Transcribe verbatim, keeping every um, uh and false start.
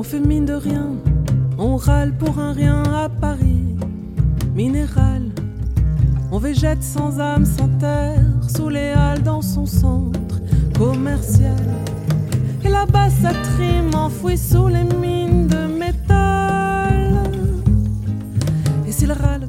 On fait mine de rien, on râle pour un rien à Paris. Minéral, on végète sans âme, sans terre, sous les halles dans son centre commercial. Et là-bas ça trime enfoui sous les mines de métal. Et s'il râle,